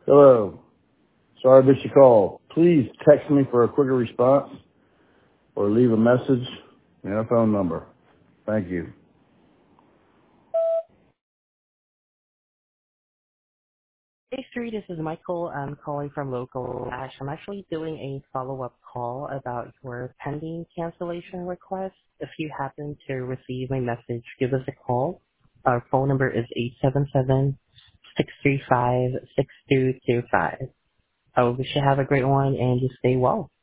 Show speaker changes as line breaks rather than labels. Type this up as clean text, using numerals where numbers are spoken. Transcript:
Hello. Sorry I missed your call. Please text me for a quicker response or leave a message and a phone number. Thank you.
Hey, Sri, this is Michael. I'm calling from Local Ash. I'm actually doing a follow-up call about your pending cancellation request. If you happen to receive my message, give us a call. Our phone number is 877-635-6225. I wish you have a great one and you stay well.